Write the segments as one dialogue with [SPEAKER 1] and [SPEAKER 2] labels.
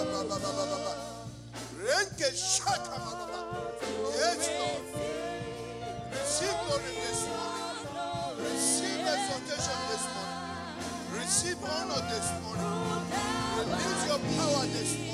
[SPEAKER 1] Yes, Lord. Receive glory this morning. Receive exaltation this morning. Receive honor this morning. Release your power this morning.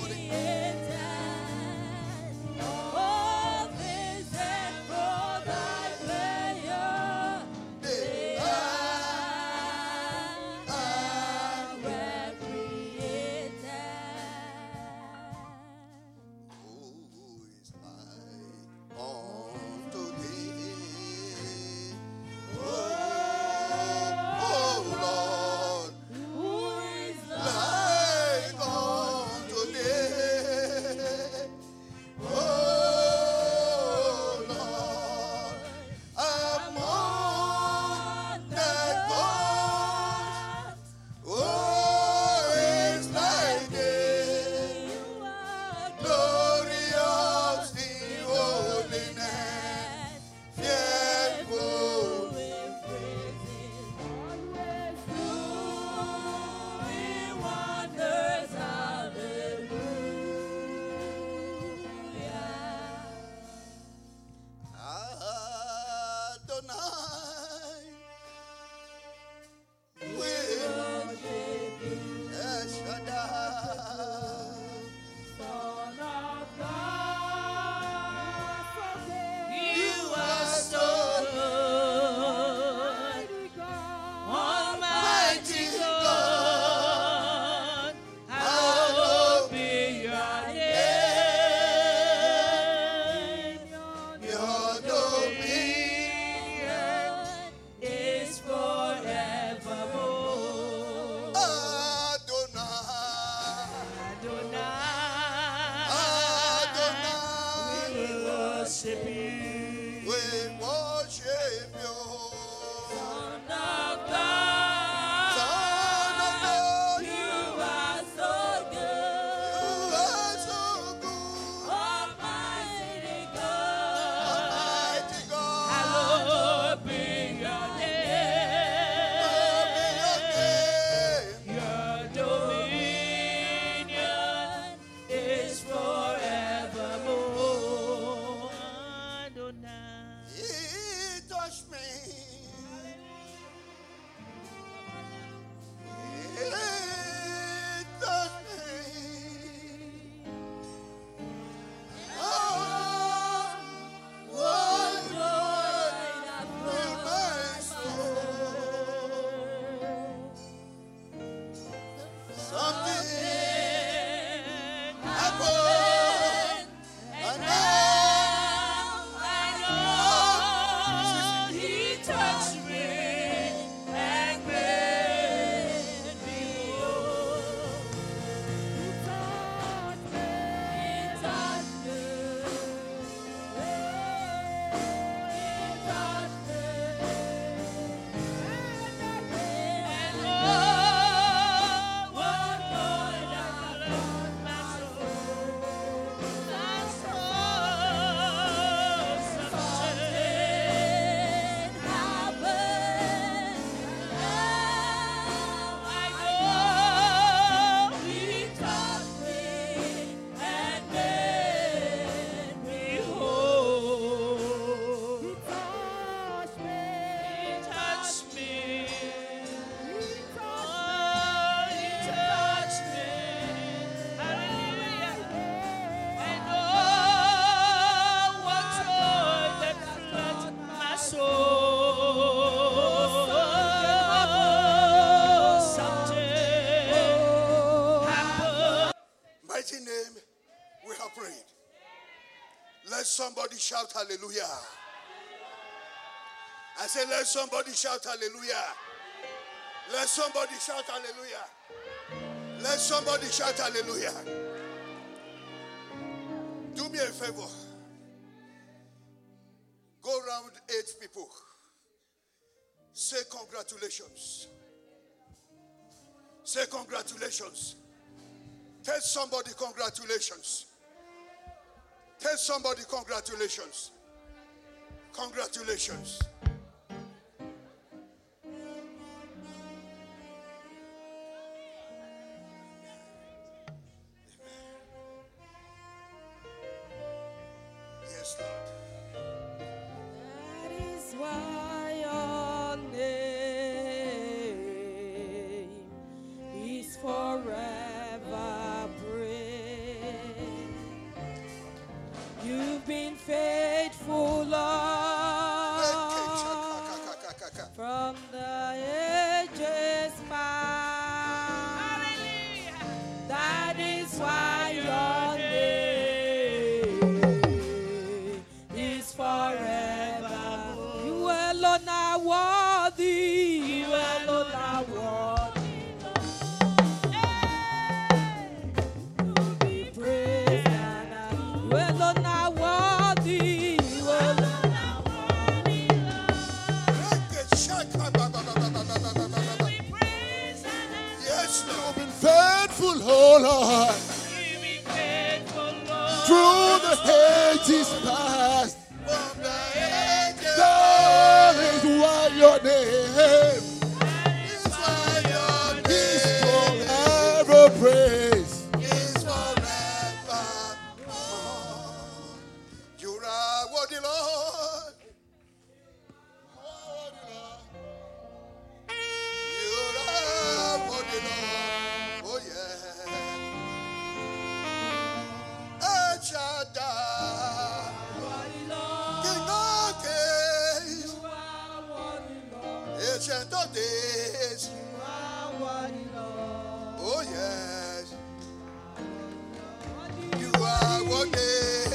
[SPEAKER 1] Name we have prayed. Let somebody shout hallelujah. I say let somebody shout hallelujah. Let somebody shout hallelujah. Let somebody shout hallelujah. Do me a favor. Go around 8 people. Say congratulations. Say congratulations. Tell somebody congratulations. Tell somebody congratulations. Congratulations. faithful, oh Lord. Through the ages past, that is why your name is forever praised. Is forever. You are worthy, Lord. You are worthy, Lord. Oh yeah. El Shaddai. King of Kings. Ancient of Days. Oh yes. You are worthy.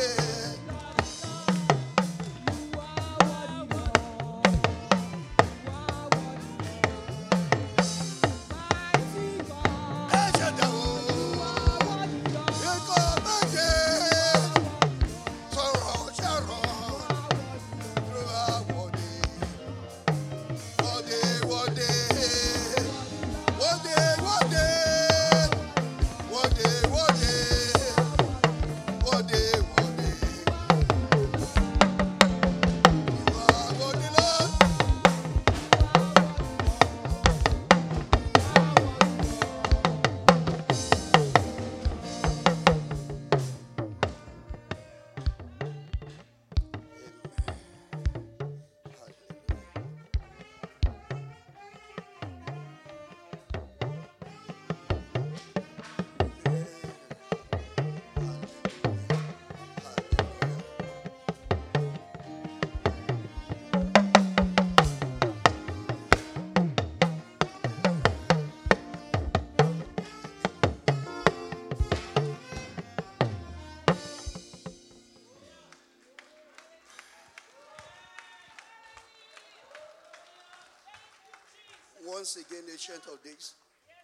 [SPEAKER 1] Once again, Ancient of Days,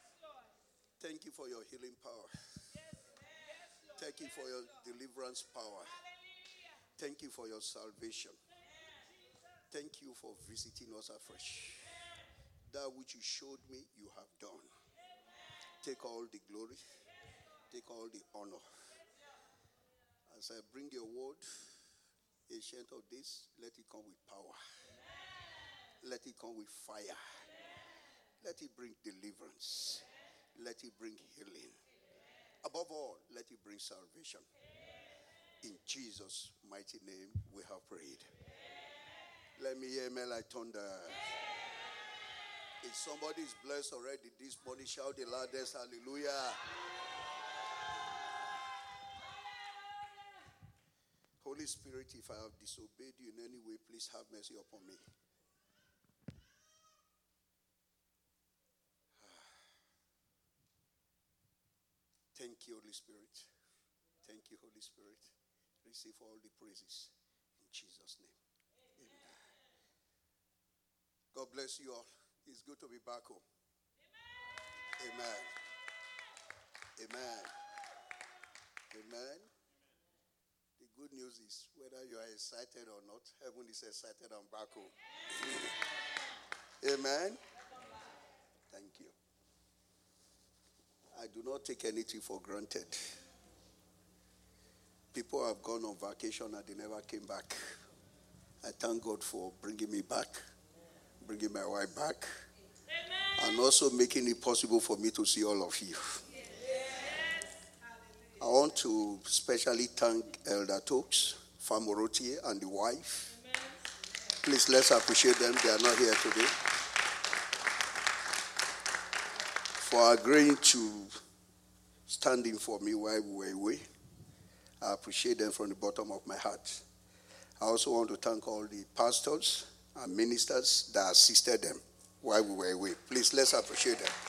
[SPEAKER 1] thank you for your healing power. Thank you for your deliverance power. Thank you for your salvation. Thank you for visiting us afresh. That which you showed me, you have done. Take all the glory. Take all the honor. As I bring your word, Ancient of Days, let it come with power. Let it come with fire. Let it bring deliverance. Let it bring healing. Above all, let it bring salvation. In Jesus' mighty name, we have prayed. Let me hear amen like thunder. If somebody is blessed already this morning, shout the loudest hallelujah. Holy Spirit, if I have disobeyed you in any way, please have mercy upon me. Thank you, Holy Spirit. Thank you, Holy Spirit. Receive all the praises in Jesus' name. Amen. God bless you all. It's good to be back home. Amen. Amen. Amen. The good news is whether you are excited or not, heaven is excited and back home. Amen. Thank you. I do not take anything for granted. People have gone on vacation and they never came back. I thank God for bringing me back, bringing my wife back, and also making it possible for me to see all of you. I want to especially thank Elder Tokes, Famoroti, and the wife. Please, let's appreciate them. They are not here today. For agreeing to stand in for me while we were away. I appreciate them from the bottom of my heart. I also want to thank all the pastors and ministers that assisted them while we were away. Please, let's appreciate them.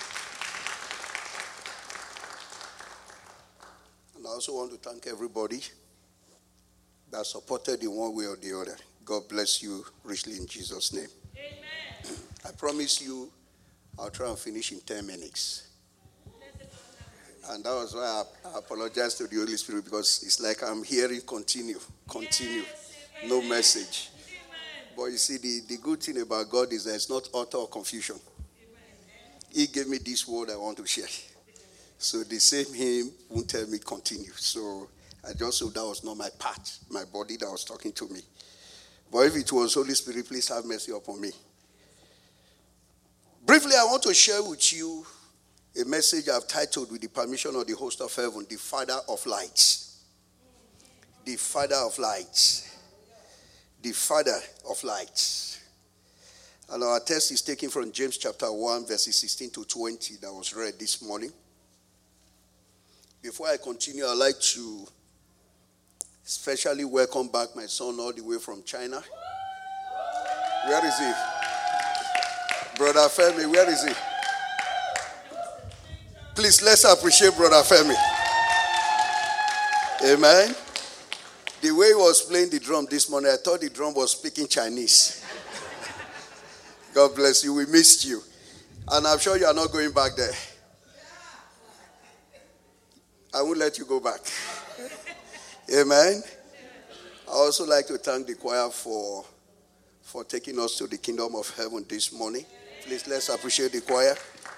[SPEAKER 1] And I also want to thank everybody that supported in one way or the other. God bless you richly in Jesus' name. Amen. I promise you, I'll try and finish in 10 minutes. And that was why I apologize to the Holy Spirit, because it's like I'm hearing continue, no message. But you see, the good thing about God is that it's not utter confusion. He gave me this word I want to share.
[SPEAKER 2] So the same hymn won't tell me continue. So I just hope that was not my part, my body that was talking to me. But if it was Holy Spirit, please have mercy upon me. Briefly, I want to share with you a message I've titled, with the permission of the host of heaven, The Father of Lights. The Father of Lights. The Father of Lights. And our text is taken from James chapter 1, verses 16 to 20 that was read this morning. Before I continue, I'd like to especially welcome back my son all the way from China. Where is he? Brother Femi, where is he? Please, let's appreciate Brother Femi. Amen. The way he was playing the drum this morning, I thought the drum was speaking Chinese. God bless you. We missed you. And I'm sure you are not going back there. I won't let you go back. Amen. I also like to thank the choir for taking us to the kingdom of heaven this morning. Please, let's appreciate the choir.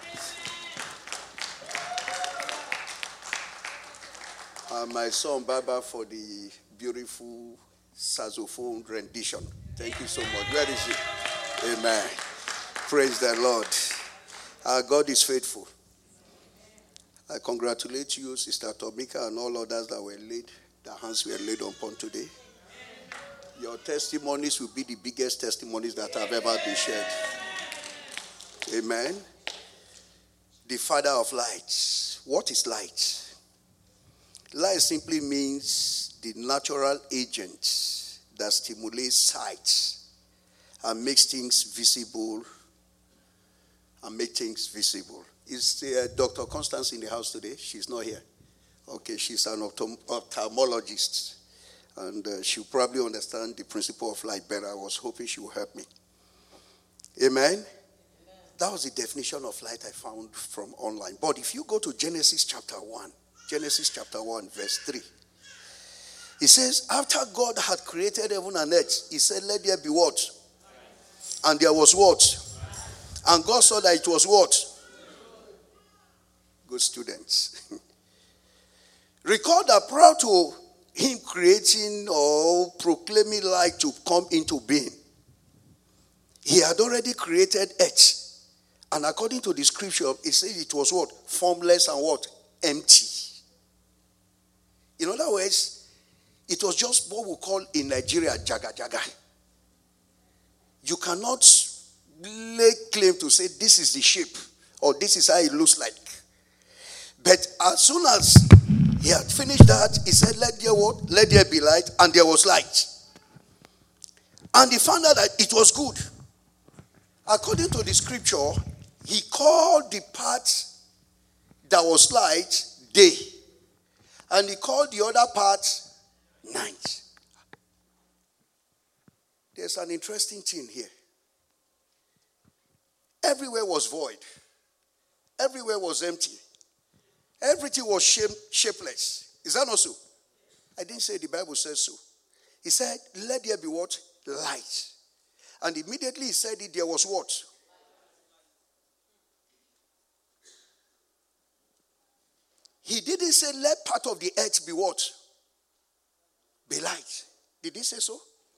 [SPEAKER 2] And my son Baba for the beautiful saxophone rendition. Thank you so much. Where is he? Amen. Praise the Lord. Our God is faithful. I congratulate you, Sister Tomika, and all others that were laid, the hands were laid upon today. Your testimonies will be the biggest testimonies that have ever been shared. Amen. The Father of lights. What is light? Light simply means the natural agent that stimulates sight and makes things visible Is Dr. Constance in the house today? She's not here. Okay, she's an ophthalmologist. And she'll probably understand the principle of light better. I was hoping she would help me. Amen? That was the definition of light I found from online. But if you go to Genesis chapter 1, verse 3, it says, after God had created heaven and earth, he said, let there be what? And there was what? And God saw that it was what? Good students. Record that prior to him creating or proclaiming light to come into being, he had already created earth. And according to the scripture, it says it was what? Formless and what? Empty. In other words, it was just what we call in Nigeria, jaga jaga. You cannot lay claim to say this is the shape or this is how it looks like. But as soon as he had finished that, he said, let there what? Let there be light, and there was light. And he found out that it was good. According to the scripture, he called the part that was light day, and he called the other part night. There's an interesting thing here. Everywhere was void. Everywhere was empty. Everything was shapeless. Is that not so? I didn't say the Bible says so. He said, let there be what? Light. And immediately he said it, there was what? He didn't say, let part of the earth be what? Be light. Did he say so?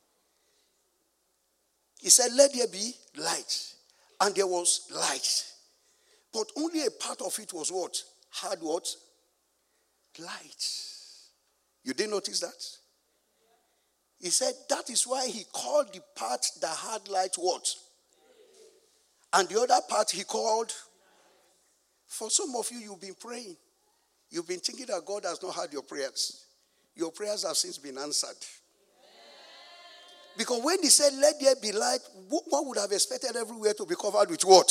[SPEAKER 2] He said, let there be light. And there was light. But only a part of it was what? Had what? Light. You didn't notice that? He said that is why he called the part that had light what? And the other part he called. For some of you, you've been praying. You've been thinking that God has not heard your prayers. Your prayers have since been answered. Because when he said, let there be light, one would have expected everywhere to be covered with what?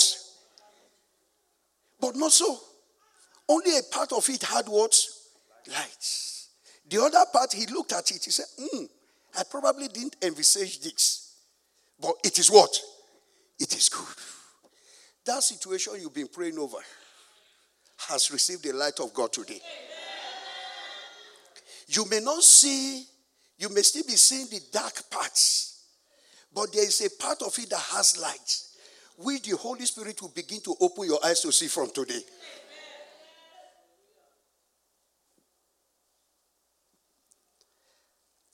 [SPEAKER 2] But not so. Only a part of it had what? Light. The other part, he looked at it. He said, I probably didn't envisage this. But it is what? It is good. That situation you've been praying over has received the light of God today. You may not see, you may still be seeing the dark parts, but there is a part of it that has light, which the Holy Spirit will begin to open your eyes to see from today.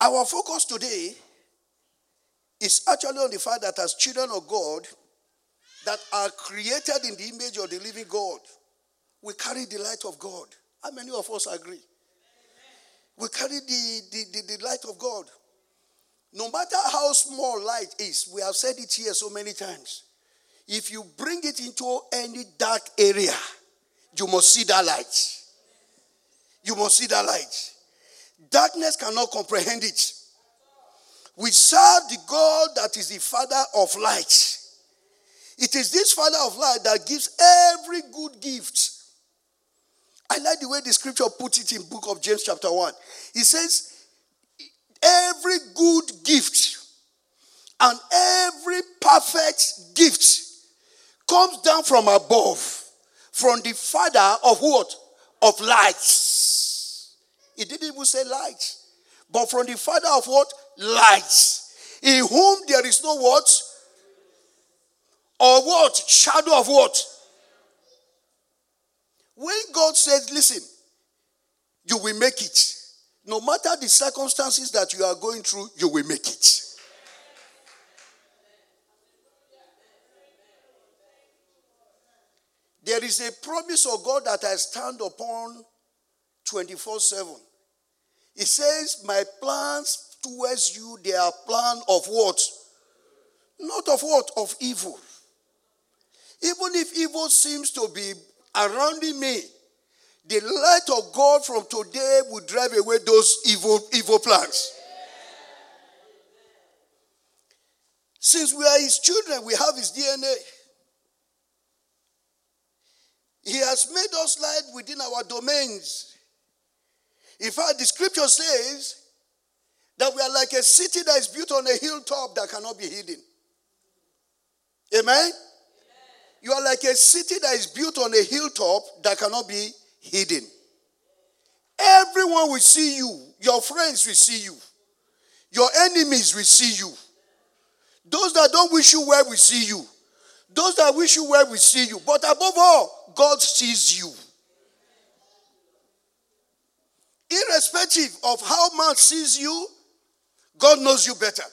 [SPEAKER 2] Our focus today is actually on the fact that as children of God that are created in the image of the living God, we carry the light of God. How many of us agree? We carry the light of God. No matter how small light is, we have said it here so many times. If you bring it into any dark area, you must see that light. You must see that light. Darkness cannot comprehend it. We serve the God that is the Father of light. It is this Father of light that gives every good gift. I like the way the scripture puts it in book of James chapter 1. It says, every good gift and every perfect gift comes down from above, from the Father of what? Of lights. It didn't even say light, but from the Father of what? Lights. In whom there is no what? Or what? Shadow of what? When God says, listen, you will make it. No matter the circumstances that you are going through, you will make it. There is a promise of God that I stand upon 24/7. It says, my plans towards you, they are plans of what? Not of what? Of evil. Even if evil seems to be around me, the light of God from today will drive away those evil plans. Since we are his children, we have his DNA. He has made us light within our domains. In fact, the scripture says that we are like a city that is built on a hilltop that cannot be hidden. Amen? You are like a city that is built on a hilltop that cannot be hidden. Everyone will see you. Your friends will see you. Your enemies will see you. Those that don't wish you well will see you. Those that wish you well will see you. But above all, God sees you. Irrespective of how man sees you, God knows you better.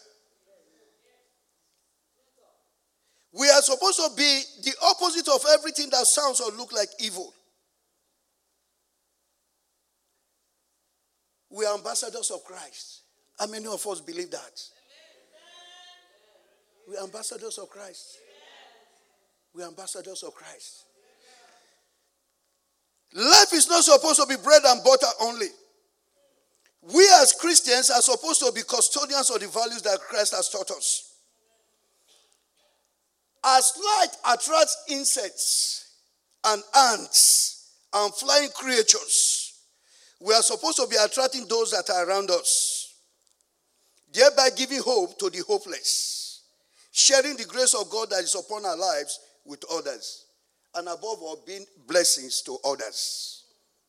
[SPEAKER 2] We are supposed to be the opposite of everything that sounds or looks like evil. We are ambassadors of Christ. How many of us believe that? We are ambassadors of Christ. We are ambassadors of Christ. Life is not supposed to be bread and butter only. We as Christians are supposed to be custodians of the values that Christ has taught us. As light attracts insects and ants and flying creatures, we are supposed to be attracting those that are around us, thereby giving hope to the hopeless, sharing the grace of God that is upon our lives with others, and above all, being blessings to others.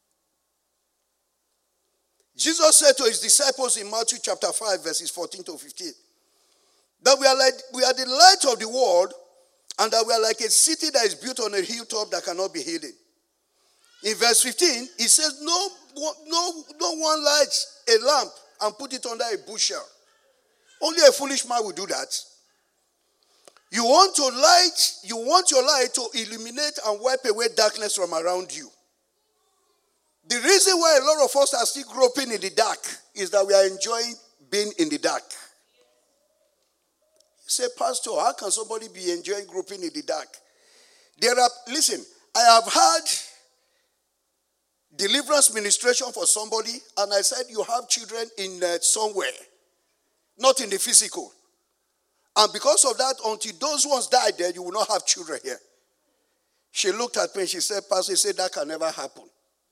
[SPEAKER 2] Jesus said to his disciples in Matthew chapter 5, verses 14 to 15, that we are the light of the world, and that we are like a city that is built on a hilltop that cannot be hidden. In verse 15, he says, no one lights a lamp and put it under a bushel. Only a foolish man will do that. You want your light to illuminate and wipe away darkness from around you. The reason why a lot of us are still groping in the dark is that we are enjoying being in the dark. You say, Pastor, how can somebody be enjoying groping in the dark? Listen, I have had deliverance ministration for somebody, and I said, you have children in somewhere, not in the physical. And because of that, until those ones die there, you will not have children here. She looked at me and she said, Pastor, that can never happen.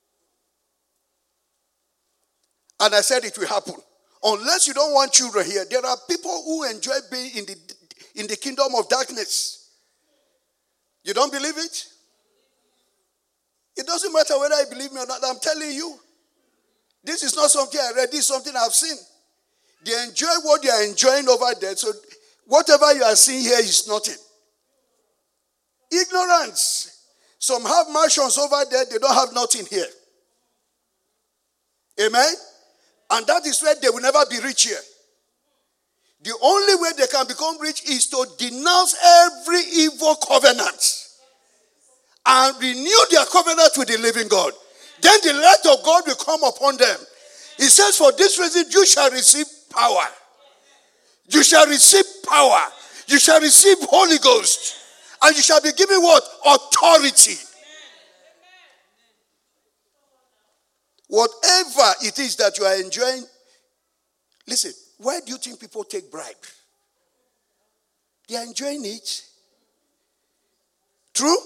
[SPEAKER 2] And I said, it will happen. Unless you don't want children here, there are people who enjoy being in the kingdom of darkness. You don't believe it? It doesn't matter whether I believe me or not. I'm telling you. This is not something I read. This is something I've seen. They enjoy what they are enjoying over there. So whatever you are seeing here is nothing. Ignorance. Some have mansions over there. They don't have nothing here. Amen? And that is where they will never be rich here. The only way they can become rich is to denounce every evil covenant and renew their covenant with the living God. Then the light of God will come upon them. He says, for this reason, you shall receive power. You shall receive power. You shall receive Holy Ghost. And you shall be given what? Authority. Whatever it is that you are enjoying. Listen, why do you think people take bribe? They are enjoying it. True?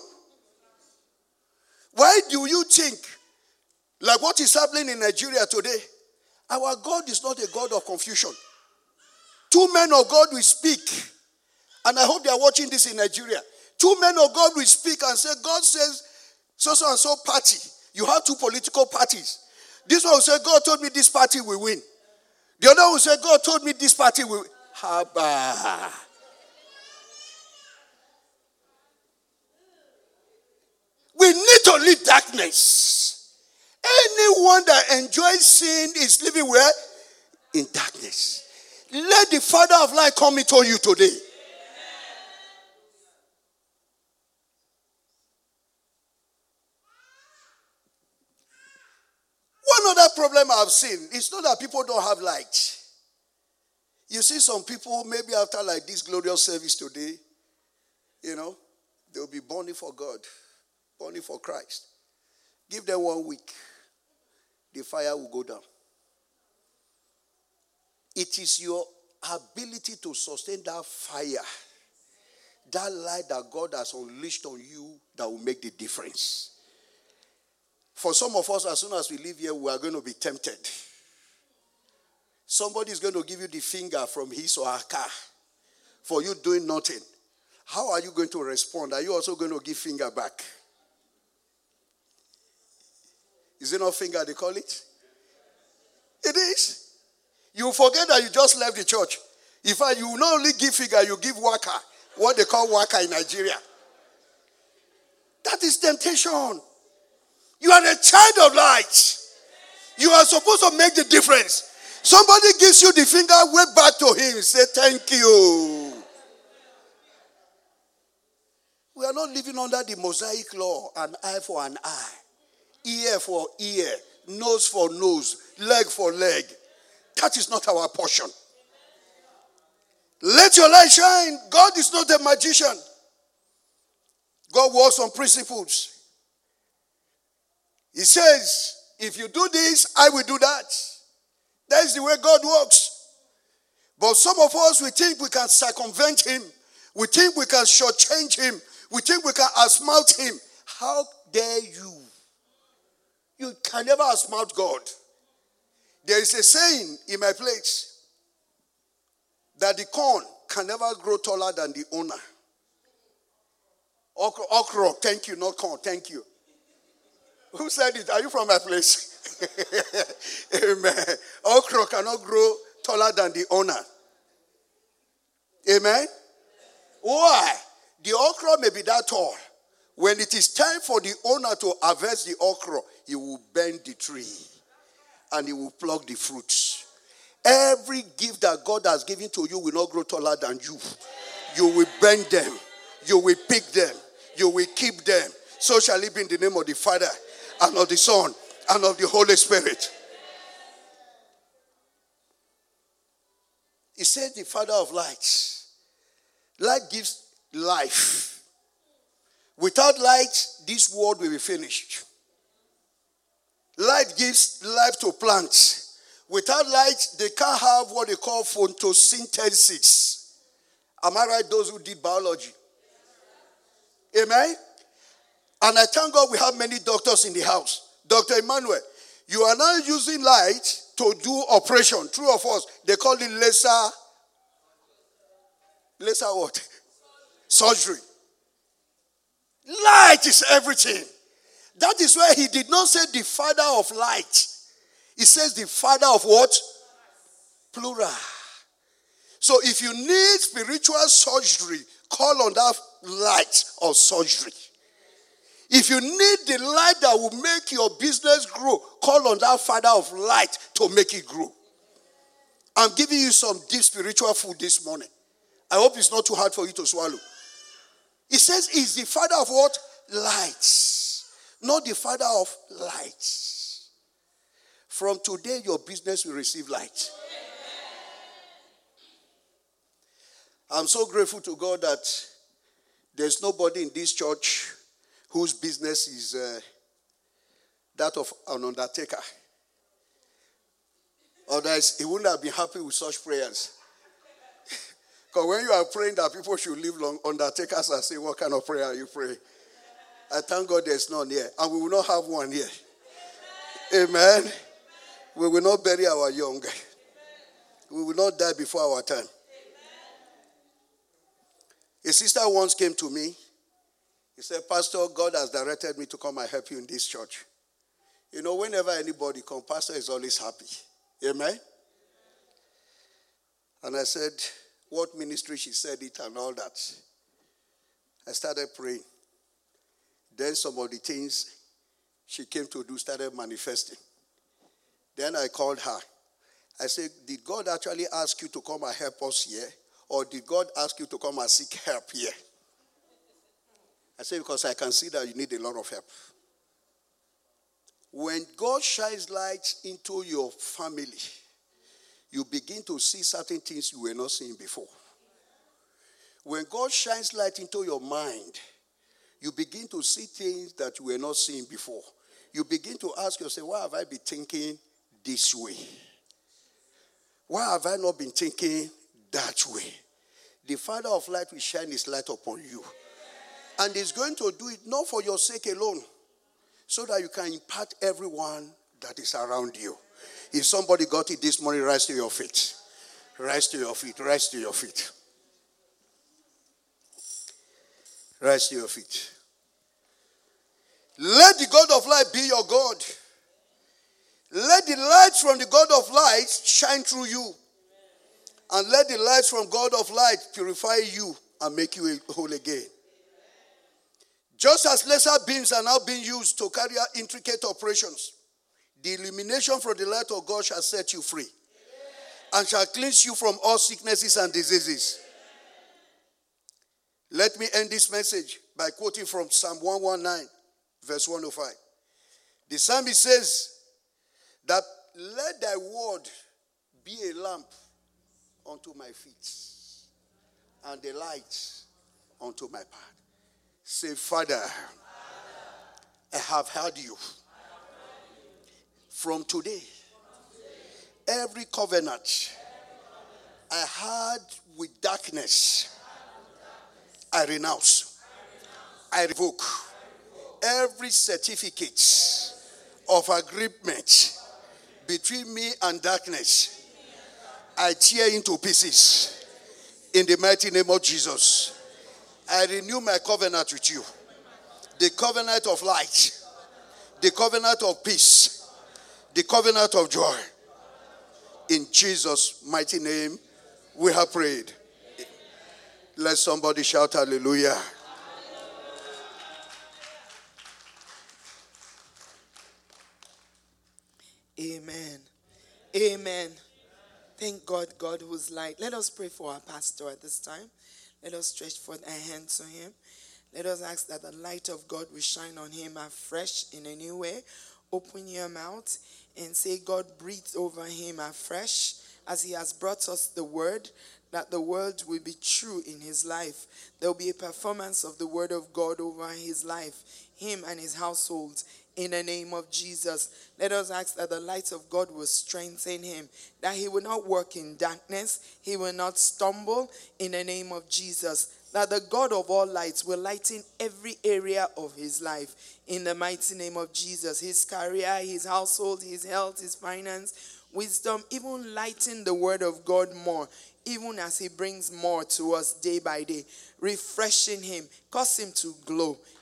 [SPEAKER 2] Why do you think, like what is happening in Nigeria today, our God is not a God of confusion. Two men of God will speak, and I hope they are watching this in Nigeria. Two men of God will speak and say, God says, so and so party. You have two political parties. This one will say, God told me this party will win. The other will say, God told me this party will win. Haba. We need to leave darkness. Anyone that enjoys sin is living where? In darkness. Let the Father of light come into you today. One other problem I've seen is not that people don't have light. You see some people, maybe after like this glorious service today, they'll be burning for God, burning for Christ. Give them 1 week. The fire will go down. It is your ability to sustain that fire, that light that God has unleashed on you, that will make the difference. For some of us, as soon as we leave here, we are going to be tempted. Somebody is going to give you the finger from his or her car for you doing nothing. How are you going to respond? Are you also going to give finger back? Is it not finger they call it? It is. You forget that you just left the church. In fact, you not only give finger, you give waka. What they call waka in Nigeria. That is temptation. You are a child of light. You are supposed to make the difference. Somebody gives you the finger, wave back to him. Say, thank you. We are not living under the Mosaic law, an eye for an eye, ear for ear, nose for nose, leg for leg. That is not our portion. Let your light shine. God is not a magician. God works on principles. He says, if you do this, I will do that. That is the way God works. But some of us, we think we can circumvent him. We think we can shortchange him. We think we can outsmart him. How dare you? You can never outsmart God. There is a saying in my place that the corn can never grow taller than the owner. Okra, thank you, not corn, thank you. Who said it? Are you from my place? Amen. Okra cannot grow taller than the owner. Amen. Why? The okra may be that tall. When it is time for the owner to harvest the okra, he will bend the tree and he will pluck the fruits. Every gift that God has given to you will not grow taller than you. You will bend them. You will pick them. You will keep them. So shall it be in the name of the Father and of the Son and of the Holy Spirit. He said the Father of lights. Light gives life. Without light, this world will be finished. Light gives life to plants. Without light, they can't have what they call photosynthesis. Am I right, those who did biology? Amen? And I thank God we have many doctors in the house. Dr. Emmanuel, you are now using light to do operation. True of us, they call it laser what? Surgery. Light is everything. That is why he did not say the Father of light. He says the Father of what? Plural. So if you need spiritual surgery, call on that light of surgery. If you need the light that will make your business grow, call on that Father of light to make it grow. I'm giving you some deep spiritual food this morning. I hope it's not too hard for you to swallow. It says he's the Father of what? Lights. Not the Father of lights. From today, your business will receive light. I'm so grateful to God that there's nobody in this church whose business is that of an undertaker. Otherwise, he wouldn't have been happy with such prayers. Because when you are praying that people should live long, undertakers are saying, what kind of prayer are you praying? I thank God there's none here. And we will not have one here. Amen. We will not bury our young. We will not die before our time. A sister once came to me. He said, Pastor, God has directed me to come and help you in this church. You know, whenever anybody comes, Pastor is always happy. Amen? And I said, what ministry? She said it and all that. I started praying. Then some of the things she came to do started manifesting. Then I called her. I said, did God actually ask you to come and help us here? Or did God ask you to come and seek help here? I said, because I can see that you need a lot of help. When God shines light into your family, you begin to see certain things you were not seeing before. When God shines light into your mind, you begin to see things that you were not seeing before. You begin to ask yourself, why have I been thinking this way? Why have I not been thinking that way? The Father of light will shine his light upon you. And he's going to do it not for your sake alone, so that you can impart everyone that is around you. If somebody got it this morning, rise to your feet. Rise to your feet. Rise to your feet. Rise to your feet. Let the God of light be your God. Let the light from the God of light shine through you. And let the light from God of light purify you and make you whole again. Just as laser beams are now being used to carry out intricate operations, the illumination from the light of God shall set you free and shall cleanse you from all sicknesses and diseases. Let me end this message by quoting from Psalm 119, verse 105. The psalmist says that let thy word be a lamp unto my feet and a light unto my path. Say, Father, I have heard you. From today, every covenant I had with darkness, I renounce. I revoke every certificate of agreement between me and darkness. I tear into pieces in the mighty name of Jesus. I renew my covenant with you. The covenant of light. The covenant of peace. The covenant of joy. In Jesus' mighty name, we have prayed. Let somebody shout hallelujah.
[SPEAKER 3] Amen. Amen. Thank God, God who's light. Let us pray for our pastor at this time. Let us stretch forth our hands to him. Let us ask that the light of God will shine on him afresh in a new way. Open your mouth and say, God, breathe over him afresh as he has brought us the word, that the word will be true in his life. There will be a performance of the word of God over his life, him and his household. In the name of Jesus, let us ask that the light of God will strengthen him, that he will not work in darkness, he will not stumble in the name of Jesus, that the God of all lights will lighten every area of his life in the mighty name of Jesus, his career, his household, his health, his finance, wisdom, even lighten the word of God more, even as he brings more to us day by day, refreshing him, cause him to glow.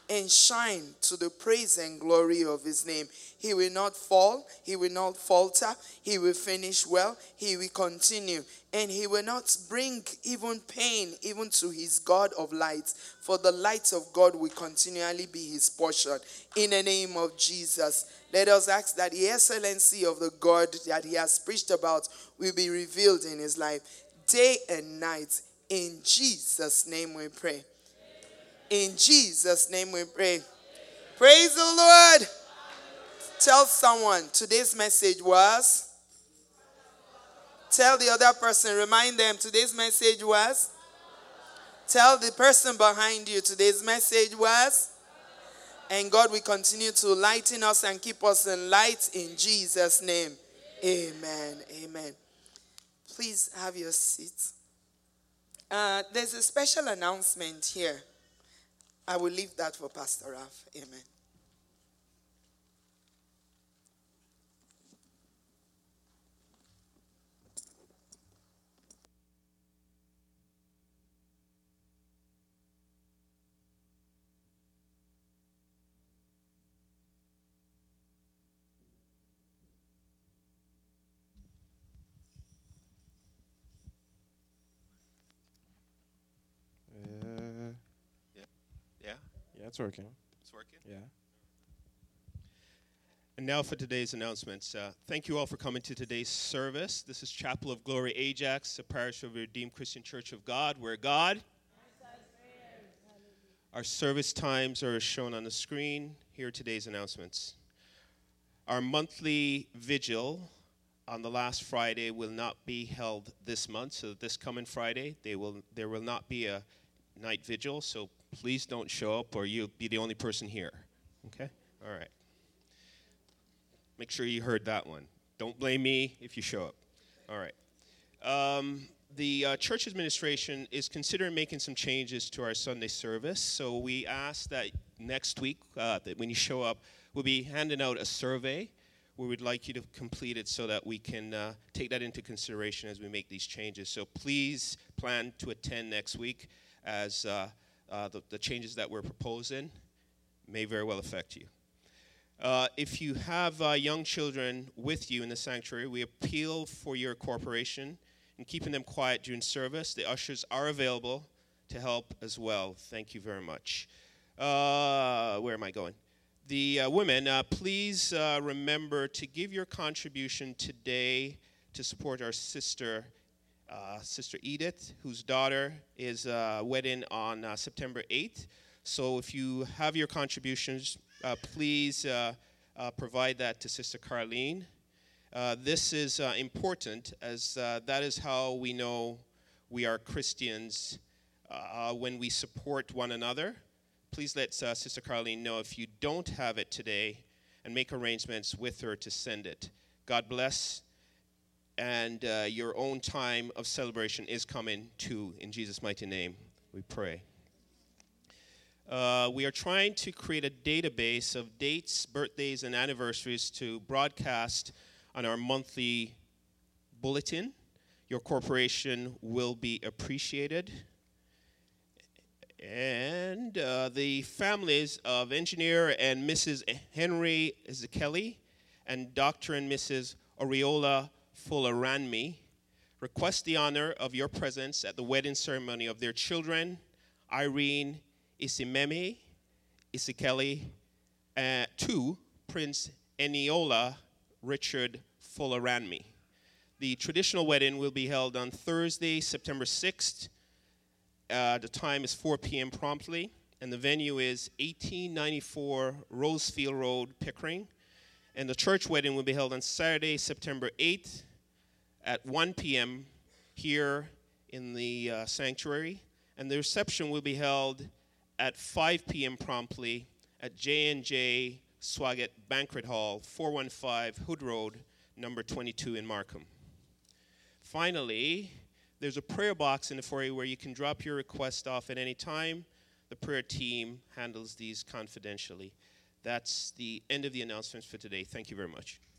[SPEAKER 3] and shine to the praise and glory of his name. He will not fall. He will not falter. He will finish well. He will continue. And he will not bring even pain even to his God of lights. For the light of God will continually be his portion. In the name of Jesus, let us ask that the excellency of the God that he has preached about will be revealed in his life day and night. In Jesus' name we pray. In Jesus' name we pray. Praise the Lord. Tell someone today's message was. Tell the other person, remind them today's message was. Tell the person behind you today's message was. And God will continue to lighten us and keep us in light in Jesus' name. Amen. Amen. Please have your seats. There's a special announcement here. I will leave that for Pastor Ralph. Amen.
[SPEAKER 4] Yeah, it's working.
[SPEAKER 5] It's working?
[SPEAKER 4] Yeah.
[SPEAKER 5] And now for today's announcements. Thank you all for coming to today's service. This is Chapel of Glory Ajax, a parish of the Redeemed Christian Church of God, where God. Our service times are shown on the screen. Here are today's announcements. Our monthly vigil on the last Friday will not be held this month. So this coming Friday, there will not be a night vigil. So please don't show up or you'll be the only person here. Okay? All right. Make sure you heard that one. Don't blame me if you show up. All right. The church administration is considering making some changes to our Sunday service. So we ask that next week, that when you show up, we'll be handing out a survey where we'd like you to complete it so that we can take that into consideration as we make these changes. So please plan to attend next week as the changes that we're proposing may very well affect you. If you have young children with you in the sanctuary, we appeal for your cooperation in keeping them quiet during service. The ushers are available to help as well. Thank you very much. Where am I going? The women, please remember to give your contribution today to support our sister, Sister Edith, whose daughter is wedding on September 8th. So if you have your contributions, please provide that to Sister Carlene. This is important as that is how we know we are Christians when we support one another. Please let Sister Carlene know if you don't have it today and make arrangements with her to send it. God bless, and your own time of celebration is coming too. In Jesus' mighty name, we pray. We are trying to create a database of dates, birthdays, and anniversaries to broadcast on our monthly bulletin. Your cooperation will be appreciated. And the families of Engineer and Mrs. Henry Zekeli and Dr. and Mrs. Oriola Fularanmi request the honor of your presence at the wedding ceremony of their children, Irene Isimemi Isikeli, to Prince Eniola Richard Fularanmi. The traditional wedding will be held on Thursday, September 6th. The time is 4 p.m. promptly, and the venue is 1894 Rosefield Road, Pickering. And the church wedding will be held on Saturday, September 8th at 1 p.m. here in the sanctuary. And the reception will be held at 5 p.m. promptly at J&J Swaggart Banquet Hall, 415 Hood Road, number 22 in Markham. Finally, there's a prayer box in the foyer where you can drop your request off at any time. The prayer team handles these confidentially. That's the end of the announcements for today. Thank you very much.